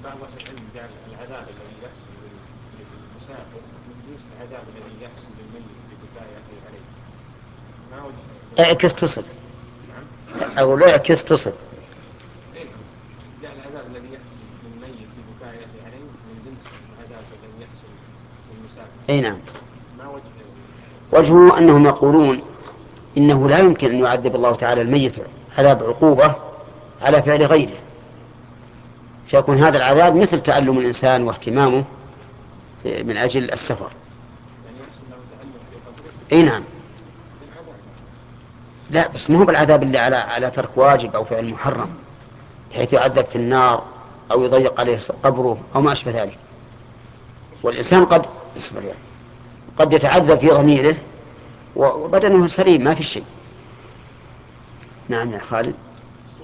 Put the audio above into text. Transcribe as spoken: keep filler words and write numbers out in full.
بعض أهل العلم جعل العذاب الذي يحصل للمسافر من جنس العذاب الذي يحصل للميت ببكاء أهله عليه. ما وجه اعكس تصل. نعم. أقول اعكس تصل. إيه نعم. جعل العذاب الذي يحصل للميت ببكاء أهله عليه من جنس العذاب الذي يحصل للمسافر. أي نعم. ما وجه؟ وجهه أنهم يقولون إنه لا يمكن أن يعذب الله تعالى الميت عذاب عقوبة على فعل غيره، فيكون هذا العذاب مثل تألم الإنسان واهتمامه من أجل السفر. يعني يحصل له تألم في قبره. أي نعم. بالعذاب. لا بس مو بالعذاب اللي على على ترك واجب أو فعل محرم بحيث يعذب في النار أو يضيق عليه قبره أو ما أشبه ذلك. والإنسان قد اصبر يعني قد يتعذب في ضميره وبدنه سليم ما في شيء. نعم يا خالد.